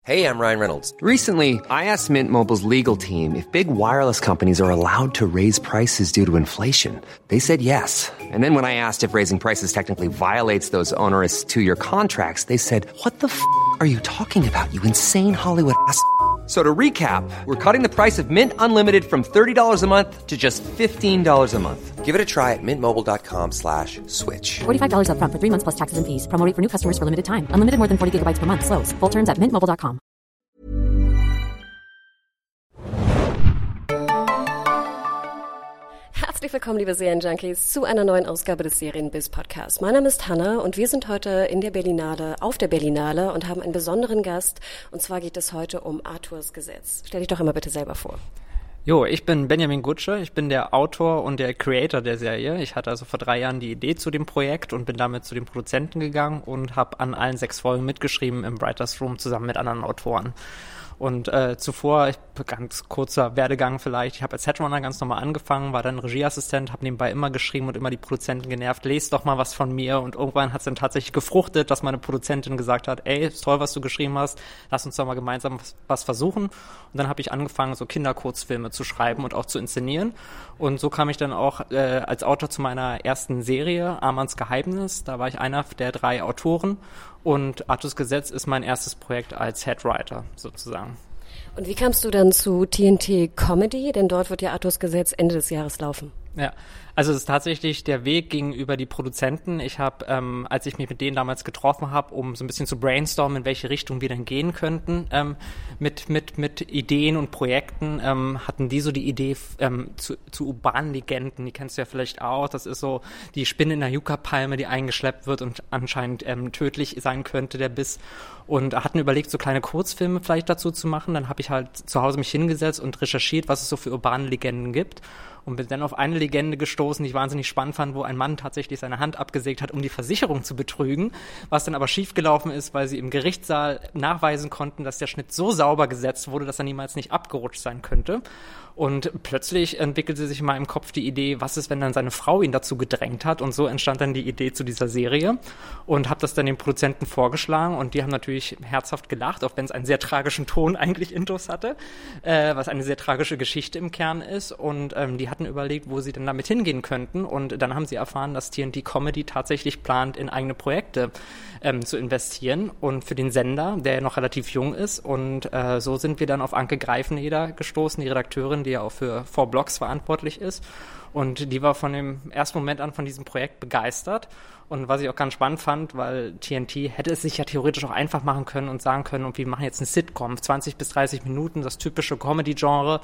Hey, I'm Ryan Reynolds. Recently, I asked Mint Mobile's legal team if big wireless companies are allowed to raise prices due to inflation. They said yes. And then when I asked if raising prices technically violates those onerous two-year contracts, they said, "What the f*** are you talking about, you insane Hollywood ass?" So to recap, we're cutting the price of Mint Unlimited from $30 a month to just $15 a month. Give it a try at mintmobile.com/switch. $45 up front for 3 months plus taxes and fees. Promo rate for new customers for limited time. Unlimited more than 40 gigabytes per month. Slows full terms at mintmobile.com. Herzlich willkommen, liebe Serienjunkies, zu einer neuen Ausgabe des Serienbiz-Podcasts. Mein Name ist Hanna und wir sind heute auf der Berlinale und haben einen besonderen Gast. Und zwar geht es heute um Arthurs Gesetz. Stell dich doch immer bitte selber vor. Jo, ich bin Benjamin Gutsche, ich bin der Autor und der Creator der Serie. Ich hatte also vor 3 Jahren die Idee zu dem Projekt und bin damit zu den Produzenten gegangen und habe an allen 6 Folgen mitgeschrieben im Writers Room zusammen mit anderen Autoren. Und zuvor, ganz kurzer Werdegang vielleicht, ich habe als Headrunner ganz normal angefangen, war dann Regieassistent, habe nebenbei immer geschrieben und immer die Produzenten genervt, lest doch mal was von mir. Und irgendwann hat es dann tatsächlich gefruchtet, dass meine Produzentin gesagt hat, ey, ist toll, was du geschrieben hast, lass uns doch mal gemeinsam was versuchen. Und dann habe ich angefangen, so Kinderkurzfilme zu schreiben und auch zu inszenieren. Und so kam ich dann auch als Autor zu meiner ersten Serie, Armans Geheimnis. Da war ich einer der 3 Autoren. Und Arthurs Gesetz ist mein erstes Projekt als Headwriter sozusagen. Und wie kamst du dann zu TNT Comedy? Denn dort wird ja Arthurs Gesetz Ende des Jahres laufen. Ja, also es ist tatsächlich der Weg gegenüber die Produzenten. Ich habe, als ich mich mit denen damals getroffen habe, um so ein bisschen zu brainstormen, in welche Richtung wir denn gehen könnten, mit Ideen und Projekten, hatten die so die Idee zu urbanen Legenden. Die kennst du ja vielleicht auch. Das ist so die Spinne in der Yucca-Palme, die eingeschleppt wird und anscheinend tödlich sein könnte, der Biss. Und hatten überlegt, so kleine Kurzfilme vielleicht dazu zu machen. Dann habe ich halt zu Hause mich hingesetzt und recherchiert, was es so für urbane Legenden gibt. Und bin dann auf eine Legende gestoßen, die ich wahnsinnig spannend fand, wo ein Mann tatsächlich seine Hand abgesägt hat, um die Versicherung zu betrügen, was dann aber schiefgelaufen ist, weil sie im Gerichtssaal nachweisen konnten, dass der Schnitt so sauber gesetzt wurde, dass er niemals nicht abgerutscht sein könnte. Und plötzlich entwickelte sich in meinem Kopf die Idee, was ist, wenn dann seine Frau ihn dazu gedrängt hat? Und so entstand dann die Idee zu dieser Serie und habe das dann den Produzenten vorgeschlagen und die haben natürlich herzhaft gelacht, auch wenn es einen sehr tragischen Ton eigentlich intus hatte, was eine sehr tragische Geschichte im Kern ist. Und die hatten überlegt, wo sie denn damit hingehen könnten. Und dann haben sie erfahren, dass TNT Comedy tatsächlich plant, in eigene Projekte zu investieren und für den Sender, der ja noch relativ jung ist. Und so sind wir dann auf Anke Greifeneder gestoßen, die Redakteurin, die ja auch für 4 Blocks verantwortlich ist. Und die war von dem ersten Moment an von diesem Projekt begeistert. Und was ich auch ganz spannend fand, weil TNT hätte es sich ja theoretisch auch einfach machen können und sagen können, und wir machen jetzt eine Sitcom, 20 bis 30 Minuten, das typische Comedy-Genre.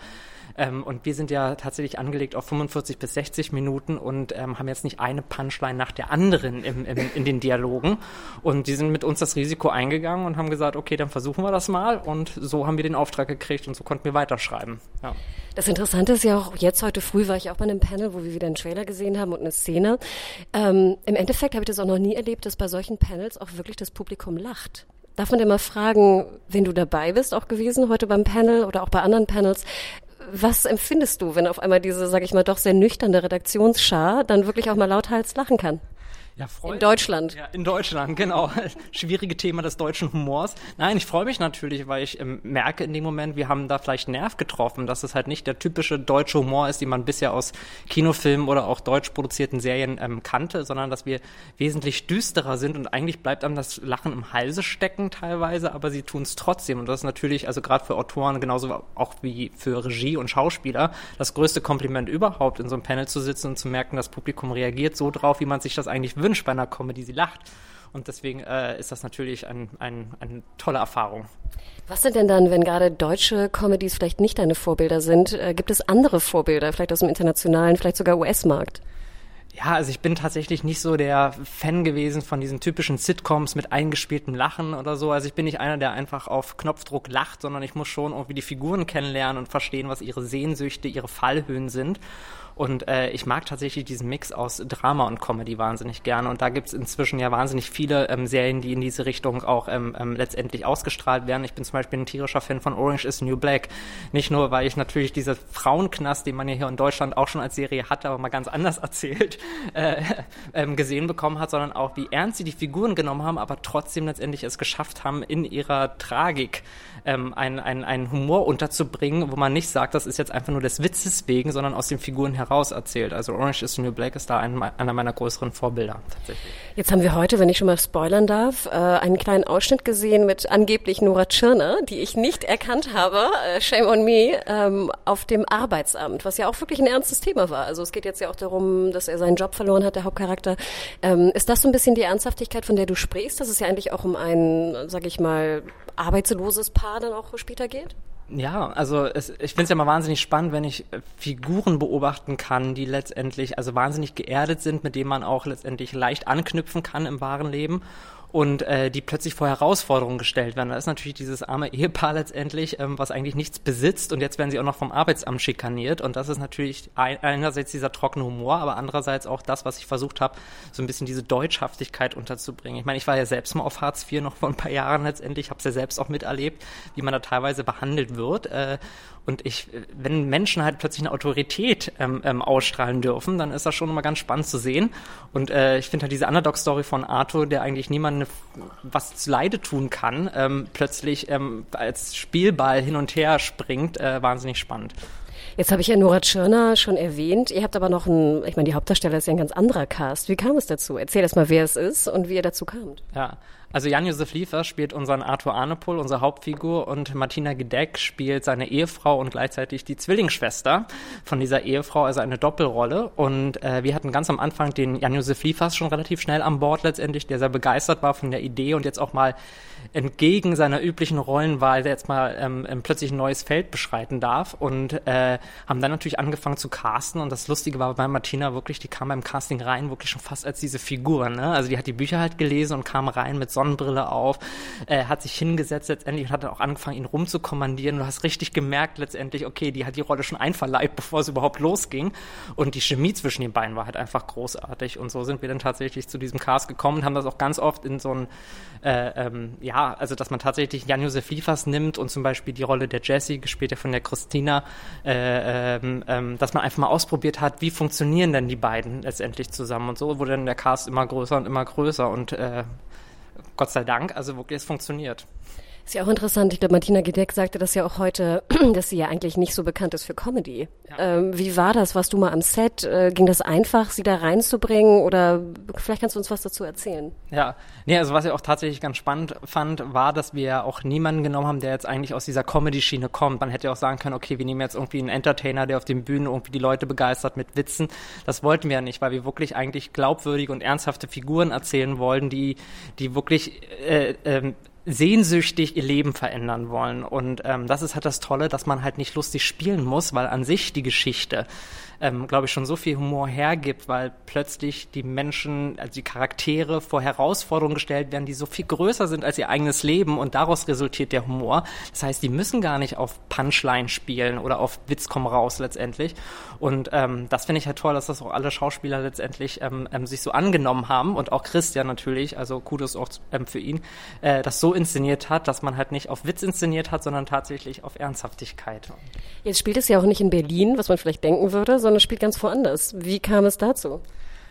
Und wir sind ja tatsächlich angelegt auf 45 bis 60 Minuten und haben jetzt nicht eine Punchline nach der anderen in den Dialogen. Und die sind mit uns das Risiko eingegangen und haben gesagt, okay, dann versuchen wir das mal. Und so haben wir den Auftrag gekriegt und so konnten wir weiterschreiben. Ja. Das Interessante ist ja auch, heute früh war ich auch bei einem Panel, wo wir wieder einen Trailer gesehen haben und eine Szene. Im Endeffekt habe ich das auch noch nie erlebt, dass bei solchen Panels auch wirklich das Publikum lacht. Darf man denn mal fragen, wenn du dabei bist, auch gewesen heute beim Panel oder auch bei anderen Panels, was empfindest du, wenn auf einmal diese, sag ich mal, doch sehr nüchterne Redaktionsschar dann wirklich auch mal lauthals lachen kann? Ja, in Deutschland. Ja, in Deutschland, genau. Schwierige Thema des deutschen Humors. Nein, ich freue mich natürlich, weil ich merke in dem Moment, wir haben da vielleicht einen Nerv getroffen, dass es halt nicht der typische deutsche Humor ist, den man bisher aus Kinofilmen oder auch deutsch produzierten Serien kannte, sondern dass wir wesentlich düsterer sind und eigentlich bleibt einem das Lachen im Halse stecken teilweise, aber sie tun es trotzdem. Und das ist natürlich, also gerade für Autoren, genauso auch wie für Regie und Schauspieler, das größte Kompliment überhaupt, in so einem Panel zu sitzen und zu merken, das Publikum reagiert so drauf, wie man sich das eigentlich wünscht bei einer Comedy, sie lacht. Und deswegen ist das natürlich eine tolle Erfahrung. Was sind denn dann, wenn gerade deutsche Comedies vielleicht nicht deine Vorbilder sind, gibt es andere Vorbilder, vielleicht aus dem internationalen, vielleicht sogar US-Markt? Ja, also ich bin tatsächlich nicht so der Fan gewesen von diesen typischen Sitcoms mit eingespieltem Lachen oder so. Also ich bin nicht einer, der einfach auf Knopfdruck lacht, sondern ich muss schon irgendwie die Figuren kennenlernen und verstehen, was ihre Sehnsüchte, ihre Fallhöhen sind. Und ich mag tatsächlich diesen Mix aus Drama und Comedy wahnsinnig gerne. Und da gibt's inzwischen ja wahnsinnig viele Serien, die in diese Richtung auch letztendlich ausgestrahlt werden. Ich bin zum Beispiel ein tierischer Fan von Orange is the New Black. Nicht nur, weil ich natürlich diese Frauenknast, den man ja hier in Deutschland auch schon als Serie hatte, aber mal ganz anders erzählt, gesehen bekommen hat, sondern auch, wie ernst sie die Figuren genommen haben, aber trotzdem letztendlich es geschafft haben, in ihrer Tragik einen Humor unterzubringen, wo man nicht sagt, das ist jetzt einfach nur des Witzes wegen, sondern aus den Figuren heraus erzählt. Also Orange is the New Black ist da einer meiner größeren Vorbilder tatsächlich. Jetzt haben wir heute, wenn ich schon mal spoilern darf, einen kleinen Ausschnitt gesehen mit angeblich Nora Tschirner, die ich nicht erkannt habe, shame on me, auf dem Arbeitsamt, was ja auch wirklich ein ernstes Thema war. Also es geht jetzt ja auch darum, dass er seinen Job verloren hat, der Hauptcharakter. Ist das so ein bisschen die Ernsthaftigkeit, von der du sprichst, dass es ja eigentlich auch um ein, sag ich mal, arbeitsloses Paar dann auch später geht? Ja, also ich finde es ja mal wahnsinnig spannend, wenn ich Figuren beobachten kann, die letztendlich also wahnsinnig geerdet sind, mit denen man auch letztendlich leicht anknüpfen kann im wahren Leben. Und die plötzlich vor Herausforderungen gestellt werden. Da ist natürlich dieses arme Ehepaar letztendlich, was eigentlich nichts besitzt, und jetzt werden sie auch noch vom Arbeitsamt schikaniert, und das ist natürlich einerseits dieser trockene Humor, aber andererseits auch das, was ich versucht habe, so ein bisschen diese Deutschhaftigkeit unterzubringen. Ich meine, ich war ja selbst mal auf Hartz IV noch vor ein paar Jahren letztendlich, habe es ja selbst auch miterlebt, wie man da teilweise behandelt wird. Und wenn Menschen halt plötzlich eine Autorität ausstrahlen dürfen, dann ist das schon immer ganz spannend zu sehen. Und ich finde halt diese Underdog-Story von Arthur, der eigentlich niemandem was zu Leide tun kann, plötzlich als Spielball hin und her springt, wahnsinnig spannend. Jetzt habe ich ja Nora Tschirner schon erwähnt. Ihr habt aber noch ich meine, die Hauptdarsteller ist ja ein ganz anderer Cast. Wie kam es dazu? Erzähl erst mal, wer es ist und wie ihr dazu kamt. Ja, also Jan-Josef Liefers spielt unseren Arthur Arnepol, unsere Hauptfigur, und Martina Gedeck spielt seine Ehefrau und gleichzeitig die Zwillingsschwester von dieser Ehefrau, also eine Doppelrolle. Und wir hatten ganz am Anfang den Jan-Josef Liefers schon relativ schnell an Bord letztendlich, der sehr begeistert war von der Idee und jetzt auch mal entgegen seiner üblichen Rollenwahl jetzt mal plötzlich ein neues Feld beschreiten darf, und haben dann natürlich angefangen zu casten. Und das Lustige war bei Martina wirklich, die kam beim Casting rein wirklich schon fast als diese Figur, ne? Also die hat die Bücher halt gelesen und kam rein mit Sonnenbrille auf, hat sich hingesetzt letztendlich und hat dann auch angefangen, ihn rumzukommandieren. Du hast richtig gemerkt letztendlich, okay, die hat die Rolle schon einverleibt, bevor es überhaupt losging. Und die Chemie zwischen den beiden war halt einfach großartig. Und so sind wir dann tatsächlich zu diesem Cast gekommen und haben das auch ganz oft in so ein also dass man tatsächlich Jan-Josef Liefers nimmt und zum Beispiel die Rolle der Jessie, gespielt ja von der Christina, dass man einfach mal ausprobiert hat, wie funktionieren denn die beiden letztendlich zusammen, und so wurde dann der Cast immer größer und immer größer, und Gott sei Dank, also wirklich, es funktioniert. Ist ja auch interessant, ich glaube, Martina Gedeck sagte das ja auch heute, dass sie ja eigentlich nicht so bekannt ist für Comedy. Ja. Wie war das? Warst du mal am Set? Ging das einfach, sie da reinzubringen, oder vielleicht kannst du uns was dazu erzählen? Ja, also was ich auch tatsächlich ganz spannend fand, war, dass wir auch niemanden genommen haben, der jetzt eigentlich aus dieser Comedy-Schiene kommt. Man hätte ja auch sagen können, okay, wir nehmen jetzt irgendwie einen Entertainer, der auf den Bühnen irgendwie die Leute begeistert mit Witzen. Das wollten wir ja nicht, weil wir wirklich eigentlich glaubwürdige und ernsthafte Figuren erzählen wollten, die wirklich sehnsüchtig ihr Leben verändern wollen. Und das ist halt das Tolle, dass man halt nicht lustig spielen muss, weil an sich die Geschichte, glaube ich, schon so viel Humor hergibt, weil plötzlich die Menschen, also die Charaktere vor Herausforderungen gestellt werden, die so viel größer sind als ihr eigenes Leben, und daraus resultiert der Humor. Das heißt, die müssen gar nicht auf Punchline spielen oder auf Witz komm raus letztendlich. Und das finde ich halt toll, dass das auch alle Schauspieler letztendlich sich so angenommen haben, und auch Christian natürlich, also Kudos auch für ihn, das so inszeniert hat, dass man halt nicht auf Witz inszeniert hat, sondern tatsächlich auf Ernsthaftigkeit. Jetzt spielt es ja auch nicht in Berlin, was man vielleicht denken würde, sondern es spielt ganz woanders. Wie kam es dazu?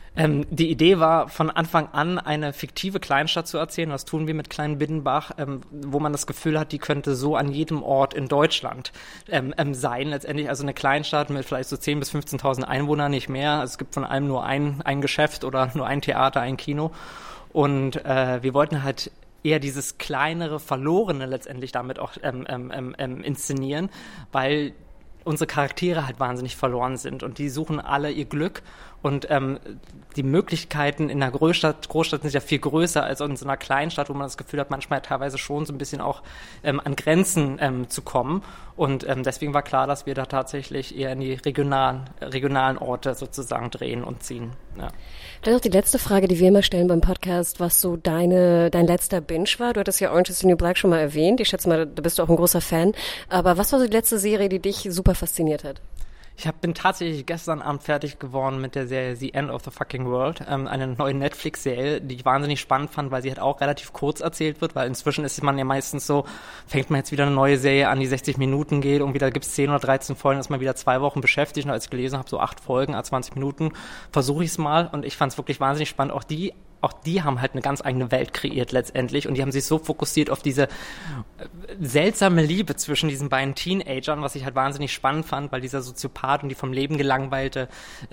Die Idee war von Anfang an, eine fiktive Kleinstadt zu erzählen. Das tun wir mit Kleinbiddenbach, wo man das Gefühl hat, die könnte so an jedem Ort in Deutschland sein. Letztendlich also eine Kleinstadt mit vielleicht so 10.000 bis 15.000 Einwohnern, nicht mehr. Also es gibt von allem nur ein Geschäft oder nur ein Theater, ein Kino. Und wir wollten halt eher dieses kleinere, verlorene letztendlich damit auch inszenieren, weil unsere Charaktere halt wahnsinnig verloren sind, und die suchen alle ihr Glück, und die Möglichkeiten in einer Großstadt sind ja viel größer als in so einer Kleinstadt, wo man das Gefühl hat, manchmal teilweise schon so ein bisschen auch an Grenzen zu kommen, und deswegen war klar, dass wir da tatsächlich eher in die regionalen Orte sozusagen drehen und ziehen. Ja. Dann noch die letzte Frage, die wir immer stellen beim Podcast, was so dein letzter Binge war. Du hattest ja Orange is the New Black schon mal erwähnt. Ich schätze mal, da bist du auch ein großer Fan. Aber was war so die letzte Serie, die dich super fasziniert hat? Bin tatsächlich gestern Abend fertig geworden mit der Serie The End of the Fucking World, eine neue Netflix-Serie, die ich wahnsinnig spannend fand, weil sie halt auch relativ kurz erzählt wird, weil inzwischen ist man ja meistens so, fängt man jetzt wieder eine neue Serie an, die 60 Minuten geht und wieder gibt's 10 oder 13 Folgen, ist man wieder 2 Wochen beschäftigt und als ich gelesen habe, so 8 Folgen, 20 Minuten, versuche ich es mal und ich fand es wirklich wahnsinnig spannend. Auch die haben halt eine ganz eigene Welt kreiert letztendlich und die haben sich so fokussiert auf diese seltsame Liebe zwischen diesen beiden Teenagern, was ich halt wahnsinnig spannend fand, weil dieser Soziopath und die vom Leben gelangweiltes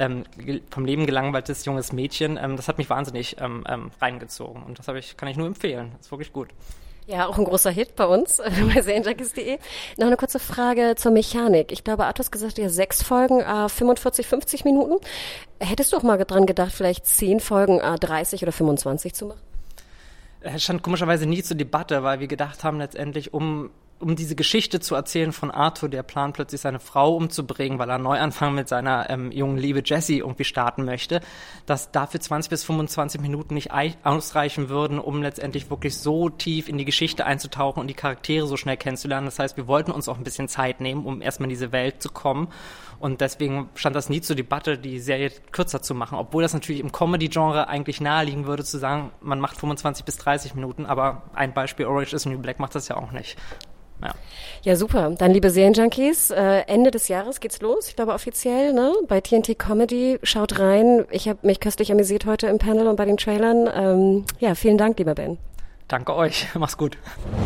junges Mädchen, das hat mich wahnsinnig reingezogen und kann ich nur empfehlen. Das ist wirklich gut. Ja, auch ein großer Hit bei uns, bei Serienjunkies.de. Noch eine kurze Frage zur Mechanik. Ich glaube, Arthur hat gesagt, ja 6 Folgen, 45, 50 Minuten. Hättest du auch mal dran gedacht, vielleicht 10 Folgen, 30 oder 25 zu machen? Es stand komischerweise nie zur Debatte, weil wir gedacht haben letztendlich, um diese Geschichte zu erzählen von Arthur, der plant plötzlich seine Frau umzubringen, weil er einen Neuanfang mit seiner jungen Liebe Jessie irgendwie starten möchte, dass dafür 20 bis 25 Minuten nicht ausreichen würden, um letztendlich wirklich so tief in die Geschichte einzutauchen und die Charaktere so schnell kennenzulernen. Das heißt, wir wollten uns auch ein bisschen Zeit nehmen, um erstmal in diese Welt zu kommen. Und deswegen stand das nie zur Debatte, die Serie kürzer zu machen, obwohl das natürlich im Comedy-Genre eigentlich naheliegen würde, zu sagen, man macht 25 bis 30 Minuten, aber ein Beispiel, Orange is the New Black, macht das ja auch nicht. Ja, super. Dann, liebe Serienjunkies, Ende des Jahres geht's los, ich glaube offiziell, ne? Bei TNT Comedy. Schaut rein. Ich habe mich köstlich amüsiert heute im Panel und bei den Trailern. Ja, vielen Dank, lieber Ben. Danke euch. Mach's gut.